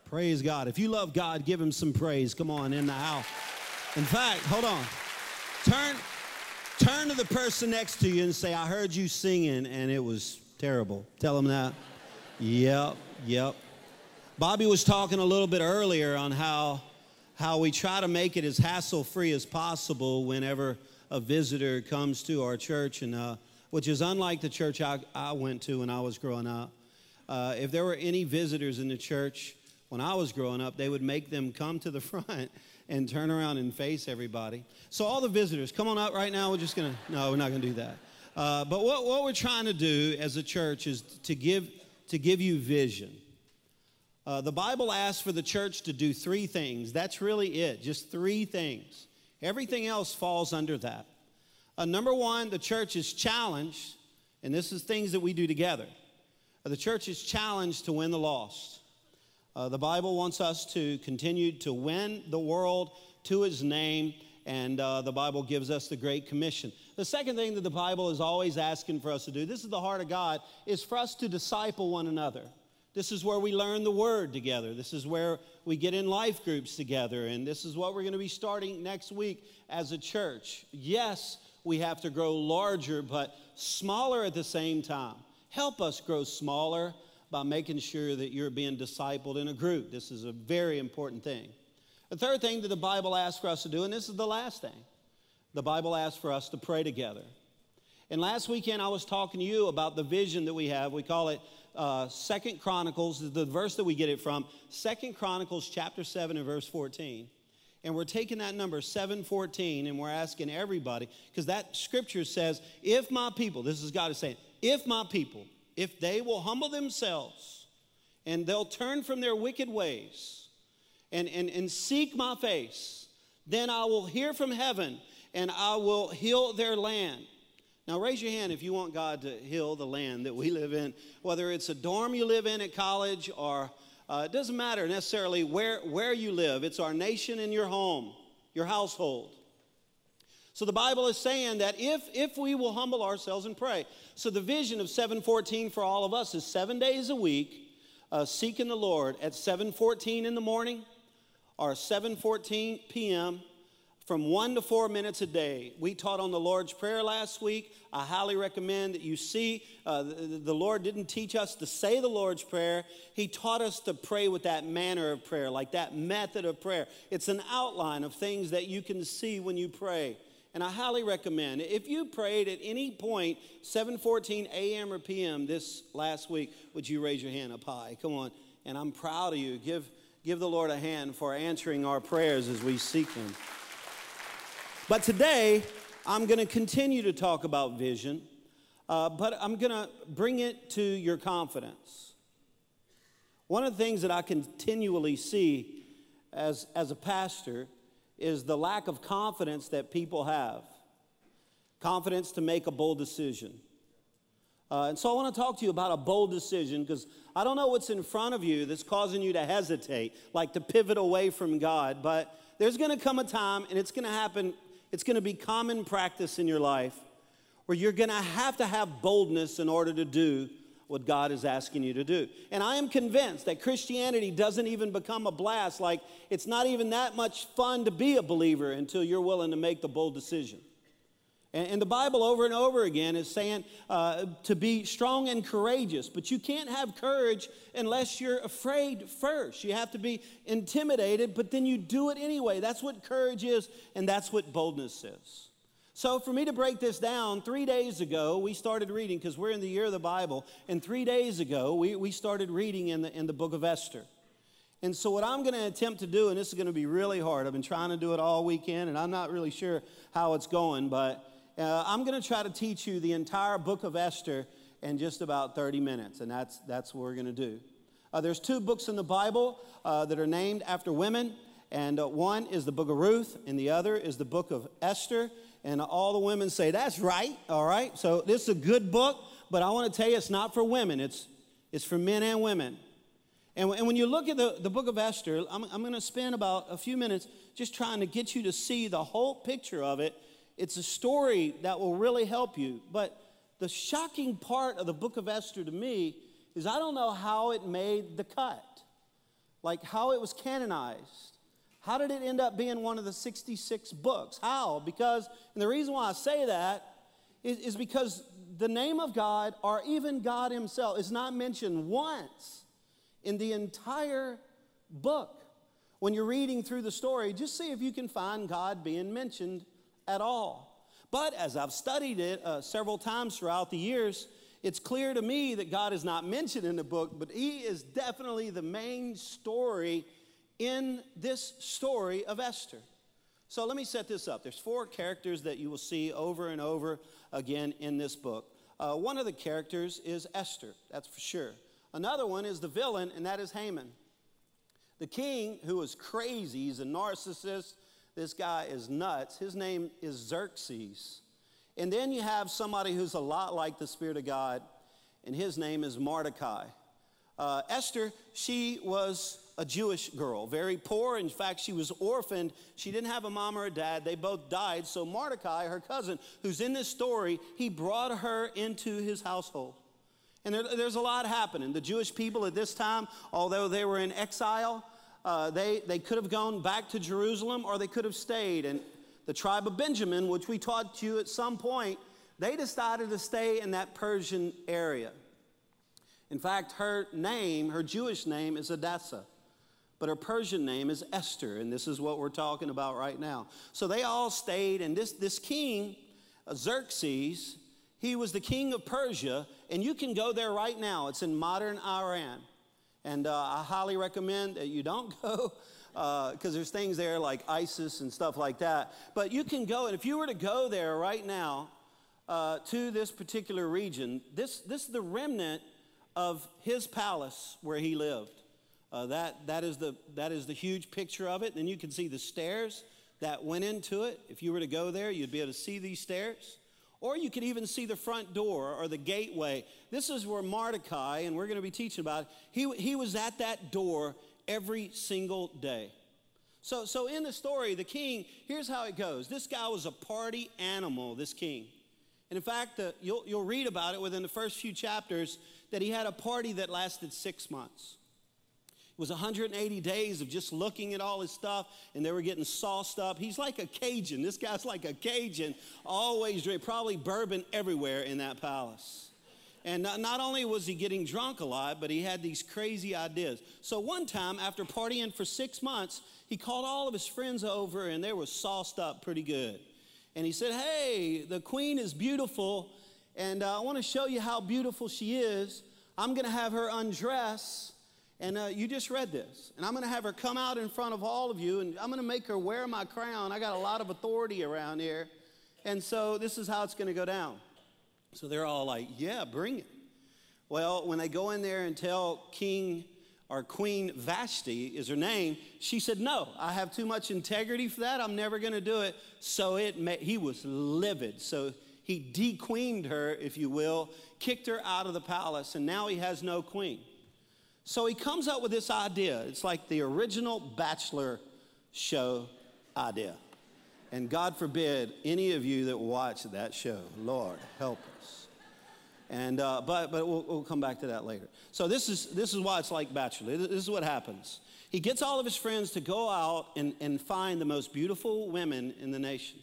Praise God. If you love God, give him some praise. Come on, in the house. In fact, hold on. Turn to the person next to you and say, I heard you singing and it was terrible. Tell them that. Yep. Bobby was talking a little bit earlier on how we try to make it as hassle-free as possible whenever a visitor comes to our church, and which is unlike the church I went to when I was growing up. If there were any visitors in the church when I was growing up, they would make them come to the front and turn around and face everybody. So all the visitors, come on up right now. We're not going to do that. But what we're trying to do as a church is to give you vision. The Bible asks for the church to do three things. That's really it, just three things. Everything else falls under that. Number one, the church is challenged, and this is things that we do together. The church is challenged to win the lost. The Bible wants us to continue to win the world to his name, and the Bible gives us the Great Commission. The second thing that the Bible is always asking for us to do, this is the heart of God, is for us to disciple one another. This is where we learn the Word together. This is where we get in life groups together, and this is what we're going to be starting next week as a church. Yes, we have to grow larger, but smaller at the same time. Help us grow smaller by making sure that you're being discipled in a group. This is a very important thing. The third thing that the Bible asks for us to do, and this is the last thing, the Bible asks for us to pray together. And last weekend I was talking to you about the vision that we have. We call it 2 Chronicles, the verse that we get it from, 2 Chronicles chapter 7 and verse 14. And we're taking that number 714 and we're asking everybody, because that scripture says, if my people, this is God is saying, if my people, if they will humble themselves and they'll turn from their wicked ways and seek my face, then I will hear from heaven and I will heal their land. Now raise your hand if you want God to heal the land that we live in, whether it's a dorm you live in at college or it doesn't matter necessarily where you live. It's our nation and your home, your household. So the Bible is saying that if we will humble ourselves and pray. So the vision of 714 for all of us is 7 days a week, seeking the Lord at 7:14 in the morning or 7:14 p.m., from 1 to 4 minutes a day. We taught on the Lord's Prayer last week. I highly recommend that you see. The Lord didn't teach us to say the Lord's Prayer. He taught us to pray with that manner of prayer, like that method of prayer. It's an outline of things that you can see when you pray. And I highly recommend, if you prayed at any point, 7:14 a.m. or p.m. this last week, would you raise your hand up high? Come on. And I'm proud of you. Give the Lord a hand for answering our prayers as we seek him. But today, I'm going to continue to talk about vision, but I'm going to bring it to your confidence. One of the things that I continually see as a pastor is the lack of confidence that people have. Confidence to make a bold decision. And so I want to talk to you about a bold decision, because I don't know what's in front of you that's causing you to hesitate, like to pivot away from God. But there's going to come a time, and it's going to happen. It's going to be common practice in your life where you're going to have boldness in order to do what God is asking you to do. And I am convinced that Christianity doesn't even become a blast. Like, it's not even that much fun to be a believer until you're willing to make the bold decision. And the Bible over and over again is saying to be strong and courageous. But you can't have courage unless you're afraid first. You have to be intimidated, but then you do it anyway. That's what courage is, and that's what boldness is. So for me to break this down, 3 days ago, we started reading, because we're in the year of the Bible, and 3 days ago, we started reading in the book of Esther. And so what I'm going to attempt to do, and this is going to be really hard. I've been trying to do it all weekend, and I'm not really sure how it's going, but I'm going to try to teach you the entire book of Esther in just about 30 minutes, and that's what we're going to do. There's 2 books in the Bible that are named after women, and one is the book of Ruth, and the other is the book of Esther, and all the women say, that's right, all right? So this is a good book, but I want to tell you it's not for women. It's for men and women. And when you look at the book of Esther, I'm going to spend about a few minutes just trying to get you to see the whole picture of it. It's a story that will really help you. But the shocking part of the book of Esther to me is I don't know how it made the cut. like how it was canonized. How did it end up being one of the 66 books? How? Because, and the reason why I say that is because the name of God, or even God himself, is not mentioned once in the entire book. When you're reading through the story, just see if you can find God being mentioned at all. But as I've studied it several times throughout the years, it's clear to me that God is not mentioned in the book, but he is definitely the main story in this story of Esther. So let me set this up. There's 4 characters that you will see over and over again in this book. One of the characters is Esther, that's for sure. Another one is the villain, and that is Haman. The king, who is crazy, he's a narcissist, this guy is nuts. His name is Xerxes. And then you have somebody who's a lot like the Spirit of God, and his name is Mordecai. Esther, she was a Jewish girl, very poor. In fact, she was orphaned. She didn't have a mom or a dad. They both died. So Mordecai, her cousin, who's in this story, he brought her into his household. And there's a lot happening. The Jewish people at this time, although they were in exile, they could have gone back to Jerusalem, or they could have stayed. And the tribe of Benjamin, which we taught you at some point, they decided to stay in that Persian area. In fact, her name, her Jewish name is Hadassah, but her Persian name is Esther, and this is what we're talking about right now. So they all stayed, and this king, Xerxes, he was the king of Persia, and you can go there right now. It's in modern Iran, and I highly recommend that you don't go, because there's things there like ISIS and stuff like that. But you can go, and if you were to go there right now to this particular region, this is the remnant of his palace where he lived. That is the huge picture of it. Then you can see the stairs that went into it. If you were to go there, you'd be able to see these stairs. Or you could even see the front door or the gateway. This is where Mordecai, and we're going to be teaching about it, he was at that door every single day. So in the story, the king, here's how it goes. This guy was a party animal, this king. And in fact, you'll read about it within the first few chapters that he had a party that lasted 6 months. It was 180 days of just looking at all his stuff, and they were getting sauced up. He's like a Cajun. This guy's like a Cajun, always drink, probably bourbon everywhere in that palace. And not only was he getting drunk a lot, but he had these crazy ideas. So one time, after partying for 6 months, he called all of his friends over, and they were sauced up pretty good. And he said, hey, the queen is beautiful, and I want to show you how beautiful she is. I'm going to have her undress. And you just read this. And I'm going to have her come out in front of all of you, and I'm going to make her wear my crown. I got a lot of authority around here. And so this is how it's going to go down. So they're all like, yeah, bring it. Well, when they go in there and tell King or Queen Vashti is her name, she said, no, I have too much integrity for that. I'm never going to do it. So he was livid. So he de-queened her, if you will, kicked her out of the palace, and now he has no queen. So he comes up with this idea. It's like the original Bachelor show idea. And God forbid any of you that watch that show. Lord, help us. And but we'll come back to that later. So this is why it's like Bachelor. This is what happens. He gets all of his friends to go out and find the most beautiful women in the nation.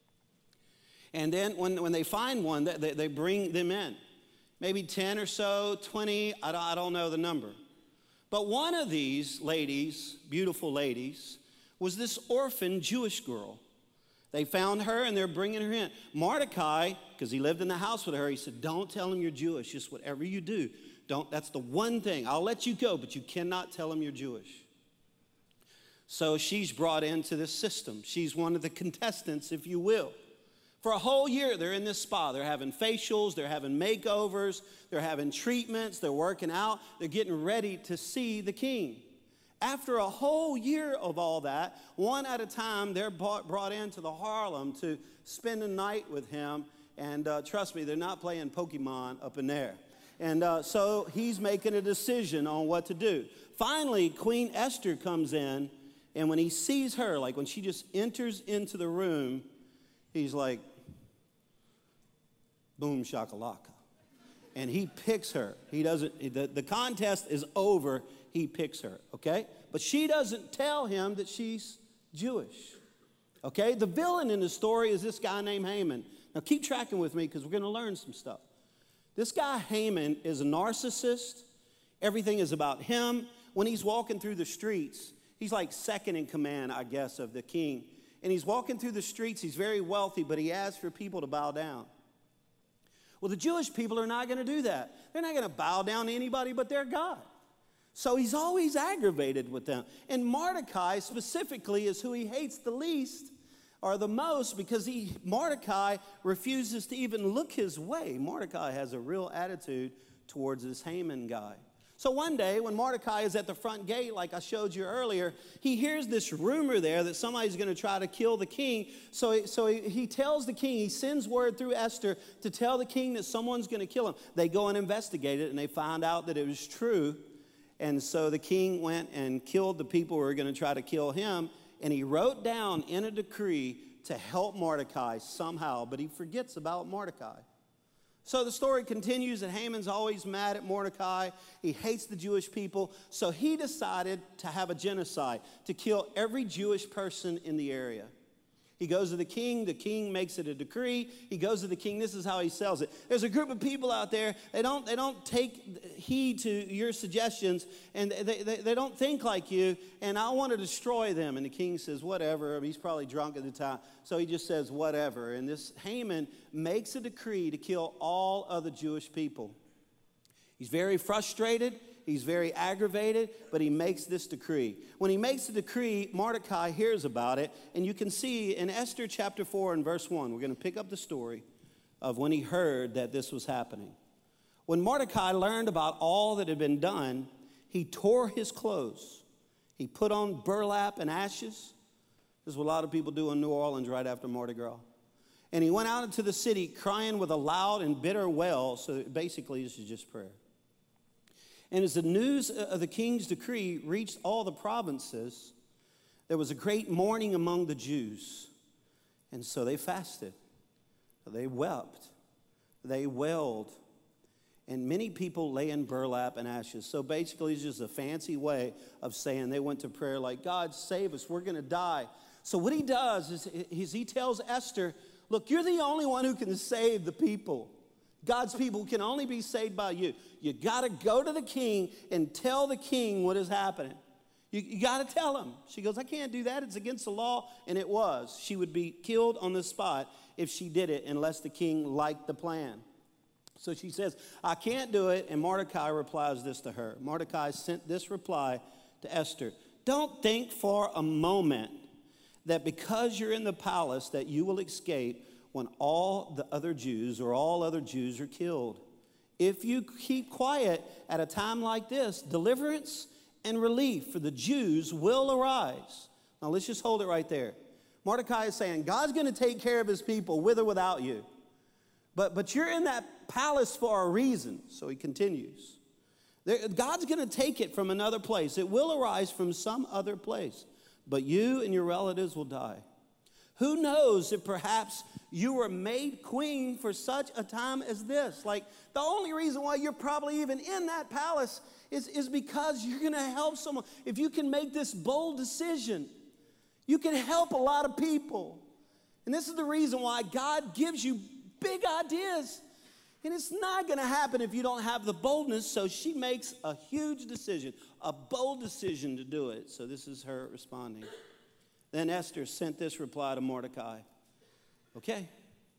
And then when they find one, they bring them in. Maybe 10 or so, 20, I don't know the number. But one of these ladies, beautiful ladies, was this orphan Jewish girl. They found her, and they're bringing her in. Mordecai, because he lived in the house with her, he said, don't tell him you're Jewish. Just whatever you do, that's the one thing. I'll let you go, but you cannot tell him you're Jewish. So she's brought into this system. She's one of the contestants, if you will. For a whole year, they're in this spa. They're having facials, they're having makeovers, they're having treatments, they're working out, they're getting ready to see the king. After a whole year of all that, one at a time, they're brought into the Harlem to spend a night with him. And trust me, they're not playing Pokemon up in there. And so he's making a decision on what to do. Finally, Queen Esther comes in, and when he sees her, like when she just enters into the room, he's like, boom shakalaka. and he picks her. He doesn't, the contest is over, he picks her, okay? But she doesn't tell him that she's Jewish, okay? The villain in the story is this guy named Haman. Now keep tracking with me because we're going to learn some stuff. This guy Haman is a narcissist. Everything is about him. When he's walking through the streets, he's like second in command, I guess, of the king. And he's walking through the streets. He's very wealthy, but he asks for people to bow down. Well, the Jewish people are not going to do that. They're not going to bow down to anybody but their God. So he's always aggravated with them. And Mordecai specifically is who he hates the least or the most because Mordecai refuses to even look his way. Mordecai has a real attitude towards this Haman guy. So one day when Mordecai is at the front gate, like I showed you earlier, he hears this rumor there that somebody's going to try to kill the king. So he tells the king, he sends word through Esther to tell the king that someone's going to kill him. They go and investigate it, and they find out that it was true. And so the king went and killed the people who were going to try to kill him. And he wrote down in a decree to help Mordecai somehow, but he forgets about Mordecai. So the story continues that Haman's always mad at Mordecai. He hates the Jewish people. So he decided to have a genocide, to kill every Jewish person in the area. He goes to the king makes it a decree. He goes to the king, this is how he sells it. There's a group of people out there, they don't take heed to your suggestions, and they don't think like you, and I want to destroy them. And the king says, whatever. He's probably drunk at the time, so he just says, whatever. And this Haman makes a decree to kill all other Jewish people. He's very frustrated. He's very aggravated, but he makes this decree. When he makes the decree, Mordecai hears about it, and you can see in Esther chapter 4 and verse 1, we're going to pick up the story of when he heard that this was happening. When Mordecai learned about all that had been done, he tore his clothes. He put on burlap and ashes. This is what a lot of people do in New Orleans right after Mardi Gras. And he went out into the city crying with a loud and bitter wail, so basically this is just prayer. And as the news of the king's decree reached all the provinces, there was a great mourning among the Jews. And so they fasted. They wept. They wailed. And many people lay in burlap and ashes. So basically it's just a fancy way of saying they went to prayer like, God, save us. We're going to die. So what he does is he tells Esther, look, you're the only one who can save the people. God's people can only be saved by you. You got to go to the king and tell the king what is happening. You got to tell him. She goes, I can't do that. It's against the law. And it was. She would be killed on the spot if she did it unless the king liked the plan. So she says, I can't do it. And Mordecai replies this to her. Mordecai sent this reply to Esther. Don't think for a moment that because you're in the palace that you will escape when all the other Jews or all other Jews are killed. If you keep quiet at a time like this, deliverance and relief for the Jews will arise. Now let's just hold it right there. Mordecai is saying, God's going to take care of his people with or without you. But you're in that palace for a reason. So he continues. God's going to take it from another place. It will arise from some other place. But you and your relatives will die. Who knows if perhaps you were made queen for such a time as this? Like, the only reason why you're probably even in that palace is because you're going to help someone. If you can make this bold decision, you can help a lot of people. And this is the reason why God gives you big ideas. And it's not going to happen if you don't have the boldness. So she makes a huge decision, a bold decision to do it. So this is her responding. Then Esther sent this reply to Mordecai. Okay,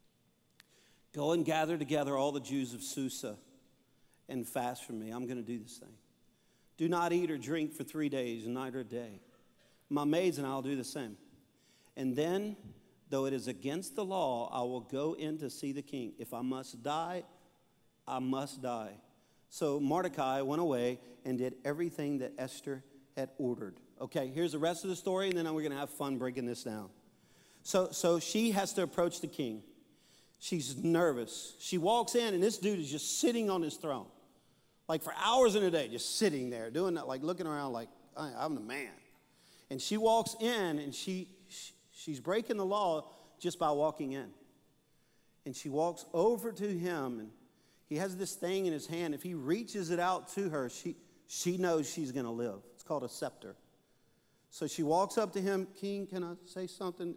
go and gather together all the Jews of Susa and fast for me. I'm going to do this thing. Do not eat or drink for 3 days, night or day. My maids and I will do the same. And then, though it is against the law, I will go in to see the king. If I must die, I must die. So Mordecai went away and did everything that Esther had ordered. Okay, here's the rest of the story, and then we're going to have fun breaking this down. So she has to approach the king. She's nervous. She walks in, and this dude is just sitting on his throne. Like for hours in a day, just sitting there, doing that, like looking around like, I'm the man. And she walks in, and she's breaking the law just by walking in. And she walks over to him, and He has this thing in his hand. If he reaches it out to her, she knows she's going to live. It's called a scepter. So she walks up to him, King, can I say something?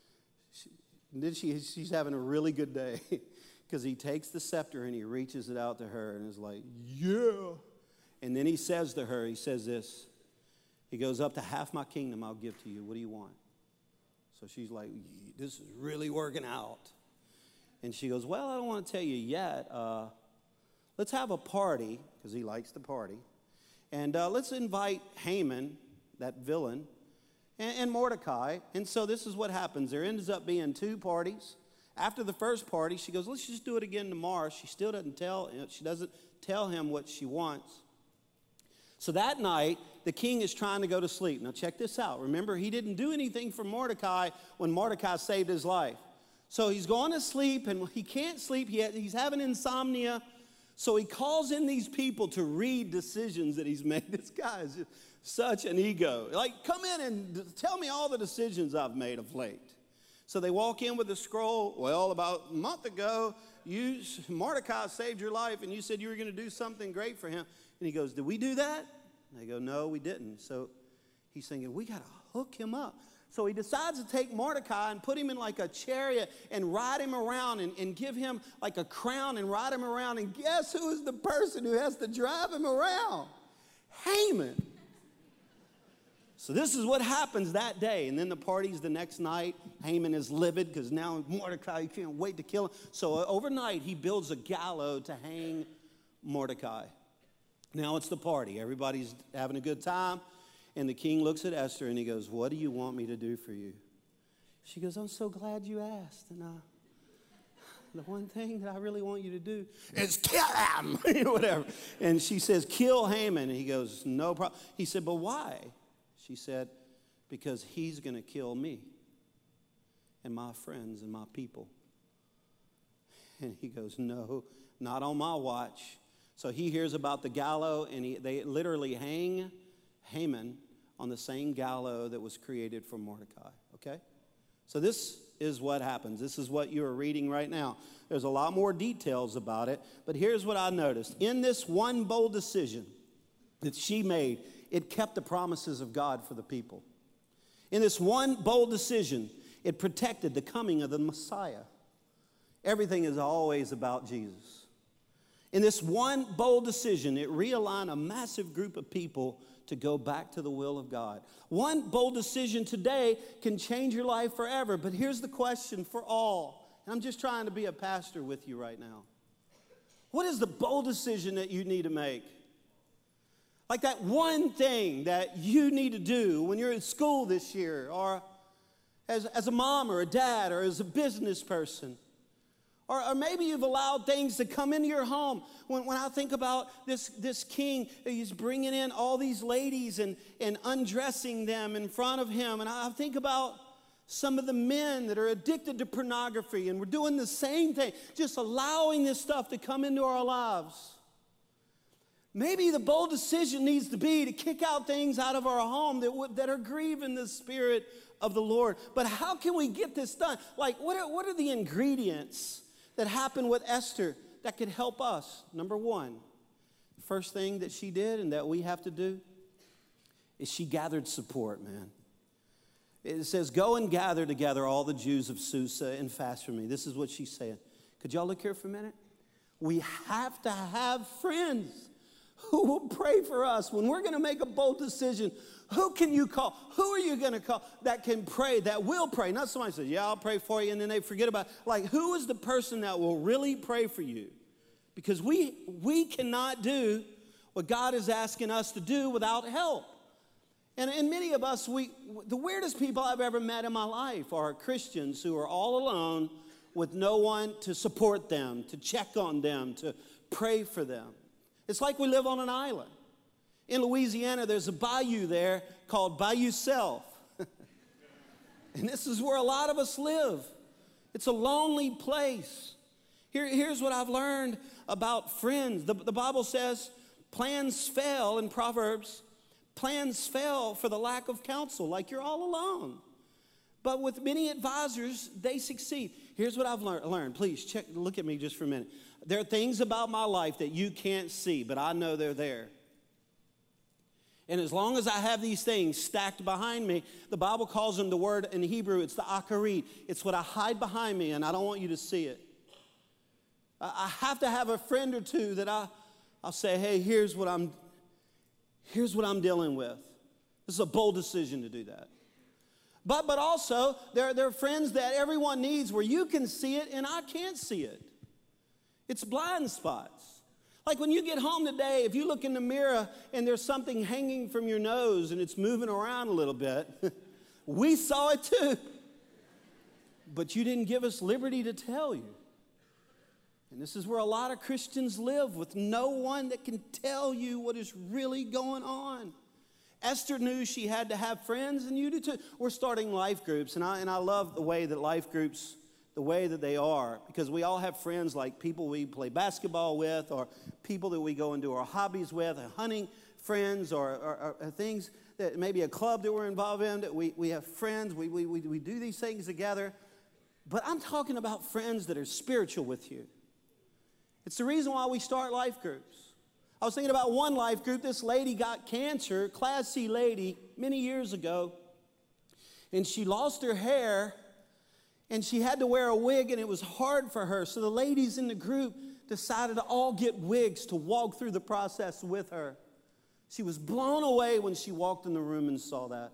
She's having a really good day because he takes the scepter and he reaches it out to her and is like, yeah. And then he says to her, he says this. He goes, up to half my kingdom I'll give to you. What do you want? So she's like, this is really working out. And she goes, well, I don't want to tell you yet. Let's have a party, because he likes to party. And let's invite Haman, that villain, and Mordecai. And so this is what happens. There ends up being 2 parties. After the first party, she goes, let's just do it again tomorrow. She still doesn't tell him what she wants. So that night, the king is trying to go to sleep. Now check this out. Remember, he didn't do anything for Mordecai when Mordecai saved his life. So he's going to sleep, and he can't sleep. He's having insomnia. So he calls in these people to read decisions that he's made. This guy is just such an ego. Like, come in and tell me all the decisions I've made of late. So they walk in with a scroll. Well, about a month ago, Mordecai saved your life, and you said you were going to do something great for him. And he goes, did we do that? And they go, no, we didn't. So he's thinking, we got to hook him up. So he decides to take Mordecai and put him in like a chariot and ride him around and give him like a crown and ride him around. And guess who is the person who has to drive him around? Haman. So this is what happens that day. And then the party's the next night. Haman is livid because now Mordecai, he can't wait to kill him. So overnight, he builds a gallows to hang Mordecai. Now it's the party. Everybody's having a good time. And the king looks at Esther and he goes, what do you want me to do for you? She goes, I'm so glad you asked. And the one thing that I really want you to do is kill him, whatever. And she says, kill Haman. And he goes, no problem. He said, but why? She said, because he's going to kill me and my friends and my people. And he goes, no, not on my watch. So he hears about the gallows, and they literally hang Haman on the same gallows that was created for Mordecai, okay? So this is what happens. This is what you're reading right now. There's a lot more details about it, but here's what I noticed. In this one bold decision that she made, it kept the promises of God for the people. In this one bold decision, it protected the coming of the Messiah. Everything is always about Jesus. In this one bold decision, it realigned a massive group of people to go back to the will of God. One bold decision today can change your life forever. But here's the question for all. And I'm just trying to be a pastor with you right now. What is the bold decision that you need to make? Like that one thing that you need to do when you're in school this year, or as a mom or a dad or as a business person. Or maybe you've allowed things to come into your home. When I think about this king, he's bringing in all these ladies and undressing them in front of him. And I think about some of the men that are addicted to pornography, and we're doing the same thing, just allowing this stuff to come into our lives. Maybe the bold decision needs to be to kick out things out of our home that are grieving the Spirit of the Lord. But how can we get this done? Like, what are the ingredients that happened with Esther that could help us? Number one, the first thing that she did and that we have to do is she gathered support, man. It says, go and gather together all the Jews of Susa and fast for me. This is what she's saying. Could y'all look here for a minute? We have to have friends who will pray for us. When we're going to make a bold decision, who can you call? Who are you going to call that can pray, that will pray? Not somebody says, yeah, I'll pray for you, and then they forget about it. Like, who is the person that will really pray for you? Because we cannot do what God is asking us to do without help. And many of us, the weirdest people I've ever met in my life are Christians who are all alone with no one to support them, to check on them, to pray for them. It's like we live on an island. In Louisiana, there's a bayou there called Bayou Self. And this is where a lot of us live. It's a lonely place. Here's what I've learned about friends. The Bible says plans fail in Proverbs. Plans fail for the lack of counsel, like you're all alone. But with many advisors, they succeed. Here's what I've learned. Please look at me just for a minute. There are things about my life that you can't see, but I know they're there. And as long as I have these things stacked behind me, the Bible calls them, the word in Hebrew, it's the akarit. It's what I hide behind me, and I don't want you to see it. I have to have a friend or two that I'll say, hey, here's what I'm dealing with. This is a bold decision to do that. But also, there are friends that everyone needs where you can see it and I can't see it. It's blind spots. Like when you get home today, if you look in the mirror and there's something hanging from your nose and it's moving around a little bit, we saw it too. But you didn't give us liberty to tell you. And this is where a lot of Christians live, with no one that can tell you what is really going on. Esther knew she had to have friends, and you do too. We're starting life groups, and I love the way that life groups, the way that they are, because we all have friends like people we play basketball with, or people that we go and do our hobbies with, or hunting friends, or things that maybe a club that we're involved in, that we have friends, we do these things together. But I'm talking about friends that are spiritual with you. It's the reason why we start life groups. I was thinking about one life group. This lady got cancer, Class C lady, many years ago, and she lost her hair, and she had to wear a wig, and it was hard for her. So the ladies in the group decided to all get wigs to walk through the process with her. She was blown away when she walked in the room and saw that.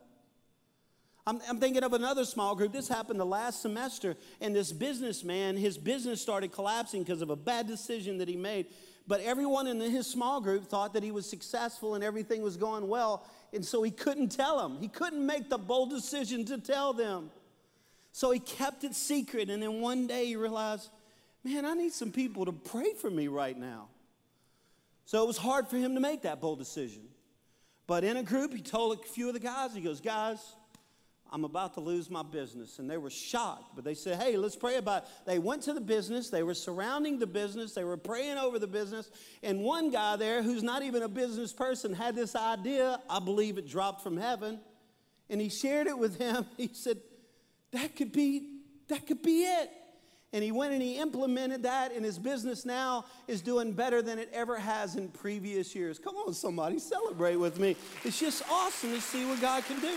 I'm thinking of another small group. This happened the last semester, and this businessman, his business started collapsing because of a bad decision that he made. But everyone in his small group thought that he was successful and everything was going well, and so he couldn't tell them. He couldn't make the bold decision to tell them. So he kept it secret, and then one day he realized, man, I need some people to pray for me right now. So it was hard for him to make that bold decision. But in a group, he told a few of the guys, he goes, guys, I'm about to lose my business. And they were shocked, but they said, hey, let's pray about it. They went to the business. They were surrounding the business. They were praying over the business. And one guy there, who's not even a business person, had this idea. I believe it dropped from heaven. And he shared it with him. He said, that could be it. And he went and he implemented that, and his business now is doing better than it ever has in previous years. Come on, somebody, celebrate with me. It's just awesome to see what God can do.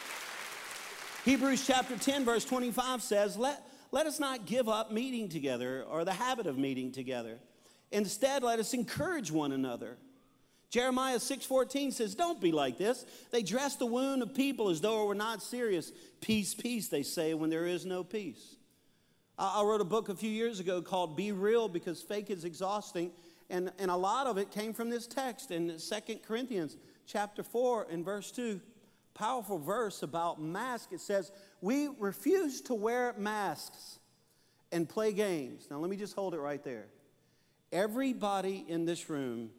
Hebrews chapter 10, verse 25 says, let us not give up meeting together or the habit of meeting together. Instead, let us encourage one another. Jeremiah 6:14 says, don't be like this. They dress the wound of people as though it were not serious. Peace, peace, they say, when there is no peace. I wrote a book a few years ago called Be Real, because fake is exhausting. And a lot of it came from this text in 2 Corinthians chapter 4 and verse 2. Powerful verse about masks. It says, we refuse to wear masks and play games. Now, let me just hold it right there. Everybody in this room,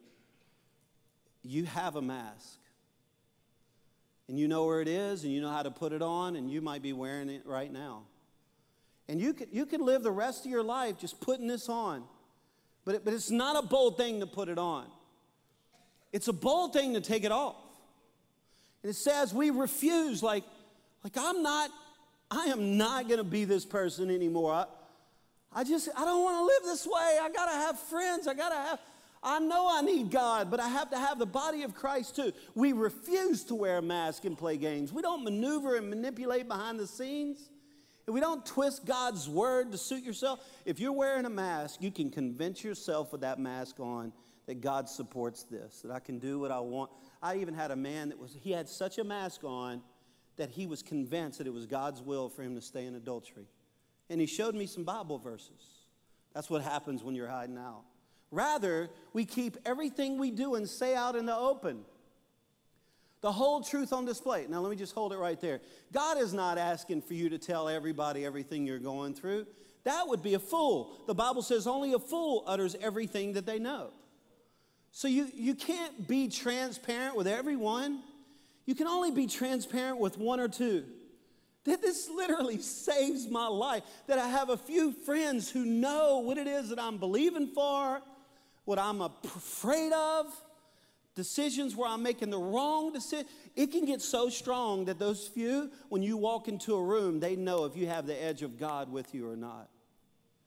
you have a mask. And you know where it is, and you know how to put it on, and you might be wearing it right now. And you can live the rest of your life just putting this on. But it's not a bold thing to put it on. It's a bold thing to take it off. And it says we refuse, like I am not going to be this person anymore. I don't want to live this way. I got to have friends. I know I need God, but I have to have the body of Christ too. We refuse to wear a mask and play games. We don't maneuver and manipulate behind the scenes. And we don't twist God's word to suit yourself. If you're wearing a mask, you can convince yourself with that mask on that God supports this, that I can do what I want. I even had a man he had such a mask on that he was convinced that it was God's will for him to stay in adultery. And he showed me some Bible verses. That's what happens when you're hiding out. Rather, we keep everything we do and say out in the open. The whole truth on display. Now, let me just hold it right there. God is not asking for you to tell everybody everything you're going through. That would be a fool. The Bible says only a fool utters everything that they know. So you can't be transparent with everyone. You can only be transparent with one or two. This literally saves my life, that I have a few friends who know what it is that I'm believing for, what I'm afraid of, decisions where I'm making the wrong decision. It can get so strong that those few, when you walk into a room, they know if you have the edge of God with you or not.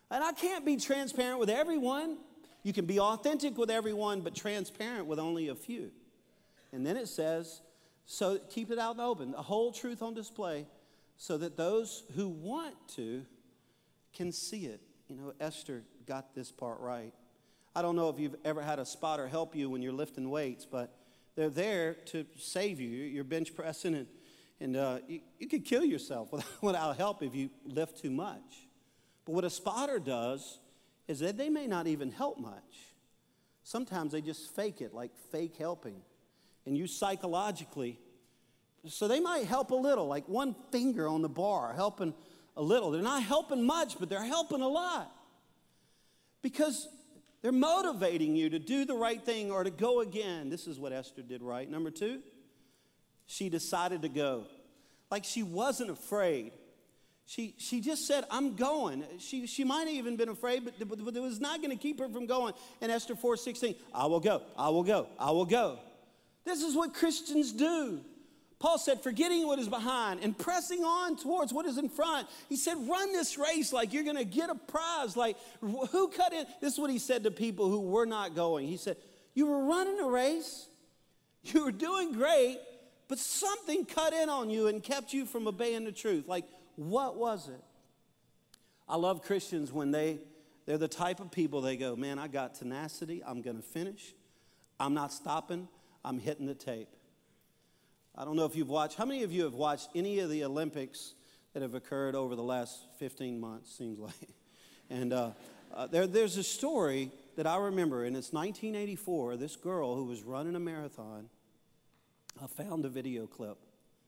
And I can't be transparent with everyone. You can be authentic with everyone, but transparent with only a few. And then it says, so keep it out and open, the whole truth on display, so that those who want to can see it. You know, Esther got this part right. I don't know if you've ever had a spotter help you when you're lifting weights, but they're there to save you. You're bench pressing, and you could kill yourself without help if you lift too much. But what a spotter does is that they may not even help much. Sometimes they just fake it, like fake helping. And you psychologically, so they might help a little, like one finger on the bar, helping a little. They're not helping much, but they're helping a lot. Because they're motivating you to do the right thing or to go again. This is what Esther did right. Number 2, she decided to go. Like she wasn't afraid. She just said, I'm going. She might have even been afraid, but it was not going to keep her from going. In Esther 4:16, I will go, I will go, I will go. This is what Christians do. Paul said, forgetting what is behind and pressing on towards what is in front. He said, run this race like you're going to get a prize. Like, who cut in? This is what he said to people who were not going. He said, you were running a race. You were doing great, but something cut in on you and kept you from obeying the truth. Like, what was it? I love Christians when they're the type of people, they go, man, I got tenacity. I'm going to finish. I'm not stopping. I'm hitting the tape. I don't know if you've watched, how many of you have watched any of the Olympics that have occurred over the last 15 months, seems like. And there's a story that I remember, and it's 1984. This girl who was running a marathon, I found a video clip.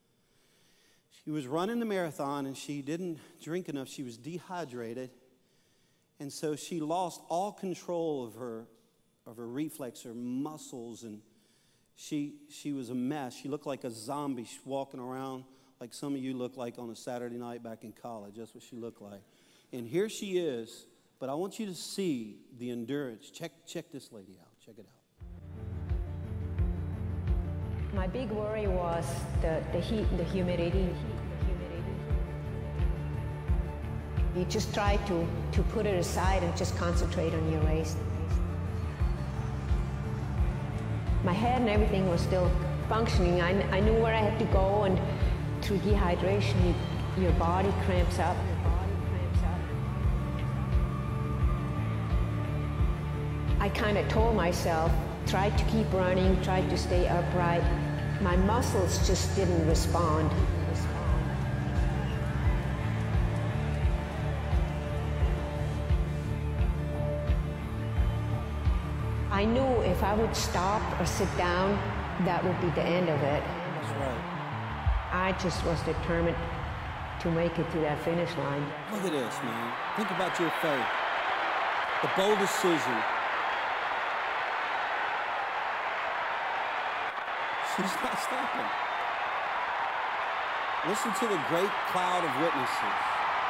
She was running the marathon, and she didn't drink enough. She was dehydrated, and so she lost all control of her reflex, her muscles, and she was a mess. She looked like a zombie. She's walking around like some of you look like on a Saturday night back in college. That's what she looked like. And here she is, but I want you to see the endurance. Check this lady out. Check it out. My big worry was the heat and the humidity. You just try to put it aside and just concentrate on your race. My head and everything was still functioning. I knew where I had to go, and through dehydration, your body cramps up. I kind of told myself, try to keep running, try to stay upright. My muscles just didn't respond. I knew if I would stop or sit down, that would be the end of it. That's right. I just was determined to make it to that finish line. Look at this, man. Think about your faith. The bold decision. She's not stopping. Listen to the great cloud of witnesses.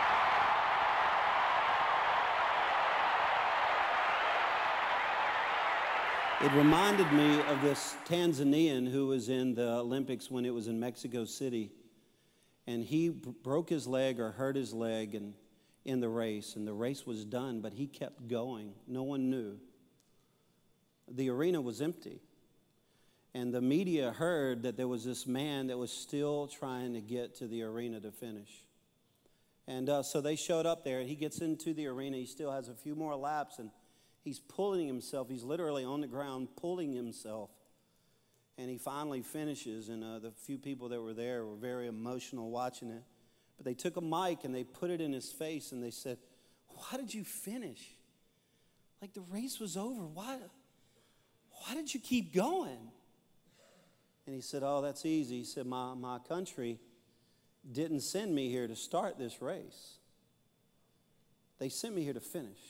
It reminded me of this Tanzanian who was in the Olympics when it was in Mexico City. And he broke his leg or hurt his leg in the race. And the race was done, but he kept going. No one knew. The arena was empty. And the media heard that there was this man that was still trying to get to the arena to finish. And so they showed up there, and he gets into the arena. He still has a few more laps, and he's pulling himself. He's literally on the ground pulling himself. And he finally finishes, and the few people that were there were very emotional watching it. But they took a mic, and they put it in his face, and they said, why did you finish? Like the race was over. Why did you keep going? And he said, oh, that's easy. He said, my country didn't send me here to start this race. They sent me here to finish.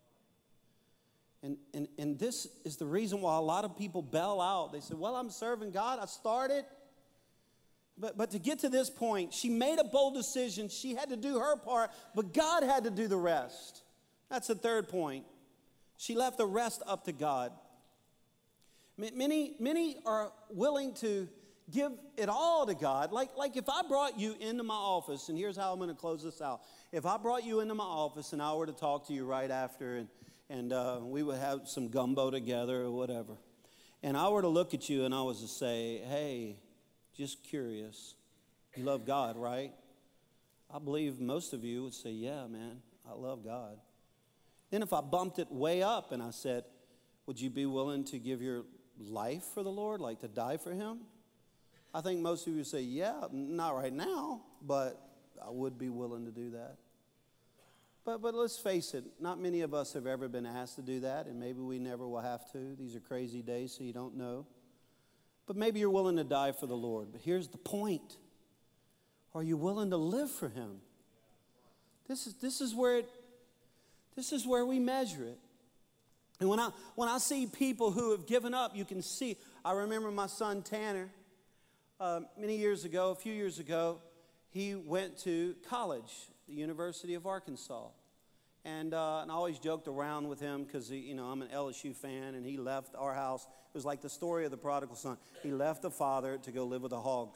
And this is the reason why a lot of people bail out. They say, well, I'm serving God. I started. But to get to this point, she made a bold decision. She had to do her part, but God had to do the rest. That's the third point. She left the rest up to God. Many are willing to give it all to God. Like if I brought you into my office, and here's how I'm going to close this out. If I brought you into my office and I were to talk to you right after, and we would have some gumbo together or whatever, and I were to look at you and I was to say, hey, just curious, you love God, right? I believe most of you would say, yeah, man, I love God. Then if I bumped it way up and I said, would you be willing to give your life for the Lord, like to die for him? I think most of you would say, yeah, not right now, but I would be willing to do that. But let's face it, not many of us have ever been asked to do that, and maybe we never will have to. These are crazy days, so you don't know. But maybe you're willing to die for the Lord. But here's the point. Are you willing to live for him? This is where we measure it. And when I see people who have given up, you can see. I remember my son Tanner, a few years ago, he went to college, the University of Arkansas. And I always joked around with him because, I'm an LSU fan, and he left our house. It was like the story of the prodigal son. He left the father to go live with the hogs.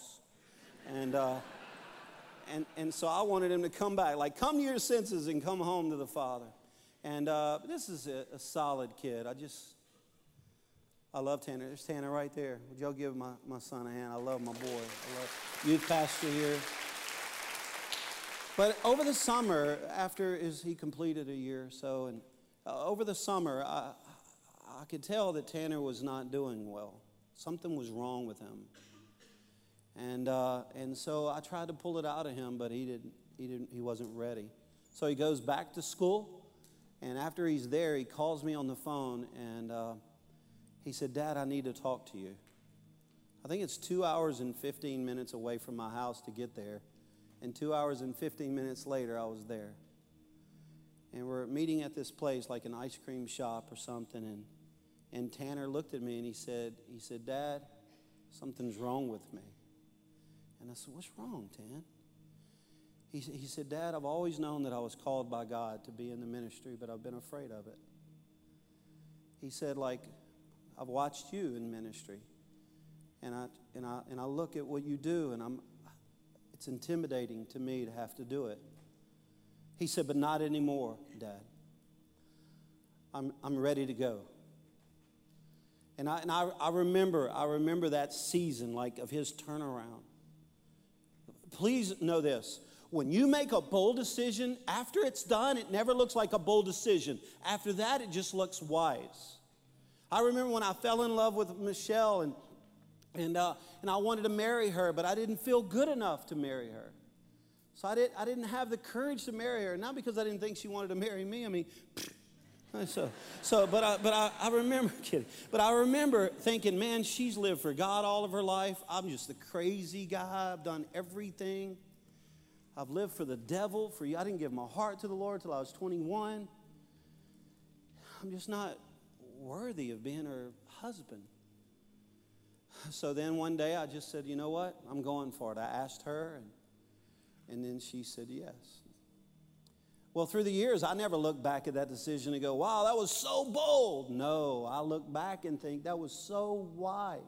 And so I wanted him to come back, like come to your senses and come home to the Father. And this is a solid kid. I love Tanner. There's Tanner right there. Would y'all give my son a hand? I love my boy. I love youth pastor here. But over the summer, after he completed a year or so, and over the summer, I could tell that Tanner was not doing well. Something was wrong with him. And so I tried to pull it out of him, but he wasn't ready. So he goes back to school, and after he's there, he calls me on the phone, and he said, Dad, I need to talk to you. I think it's 2 hours and 15 minutes away from my house to get there, and 2 hours and 15 minutes later, I was there. And we're meeting at this place, like an ice cream shop or something, and Tanner looked at me, and he said, Dad, something's wrong with me. And I said, what's wrong, Tan? He said, Dad, I've always known that I was called by God to be in the ministry, but I've been afraid of it. He said, I've watched you in ministry, and I look at what you do, and it's intimidating to me to have to do it. He said, but not anymore, Dad. I'm ready to go. And I remember that season, of his turnaround. Please know this. When you make a bold decision, after it's done, it never looks like a bold decision. After that, it just looks wise. I remember when I fell in love with Michelle, and I wanted to marry her, but I didn't feel good enough to marry her. So I didn't have the courage to marry her. Not because I didn't think she wanted to marry me. I mean, but I remember kidding. But I remember thinking, man, she's lived for God all of her life. I'm just a crazy guy. I've done everything. I've lived for the devil. I didn't give my heart to the Lord till I was 21. I'm just not worthy of being her husband. So then one day I just said, you know what? I'm going for it. I asked her, and then she said yes. Well, through the years, I never looked back at that decision and go, wow, that was so bold. No, I look back and think that was so wise.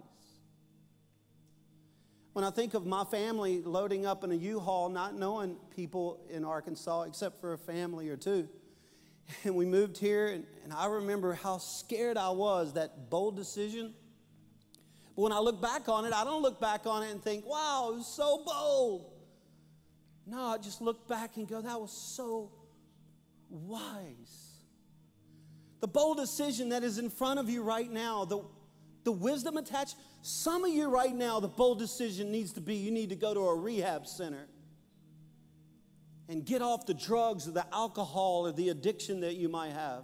When I think of my family loading up in a U-Haul, not knowing people in Arkansas except for a family or two, and we moved here, and I remember how scared I was, that bold decision. But when I look back on it, I don't look back on it and think, wow, it was so bold. No, I just look back and go, that was so wise. The bold decision that is in front of you right now, the wisdom attached. Some of you right now, the bold decision needs to be, you need to go to a rehab center and get off the drugs or the alcohol or the addiction that you might have.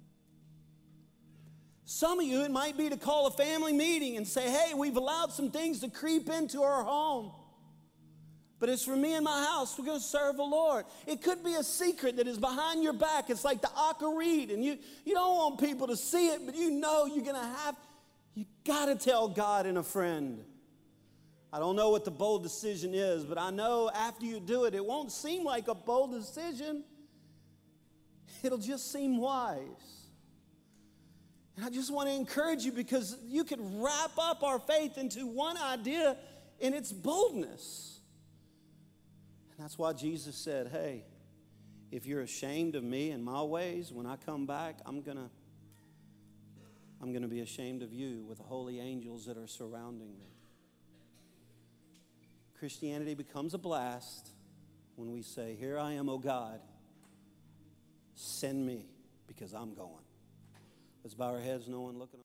Some of you, it might be to call a family meeting and say, hey, we've allowed some things to creep into our home, but it's for me and my house. We're going to serve the Lord. It could be a secret that is behind your back. It's like the Akarit, and you don't want people to see it, but you know you're going to have, you got to tell God and a friend. I don't know what the bold decision is, but I know after you do it, it won't seem like a bold decision. It'll just seem wise. And I just want to encourage you, because you could wrap up our faith into one idea in its boldness. And that's why Jesus said, hey, if you're ashamed of me and my ways, when I come back, I'm going to be ashamed of you with the holy angels that are surrounding me. Christianity becomes a blast when we say, here I am, O God, send me because I'm going. Let's bow our heads, no one looking.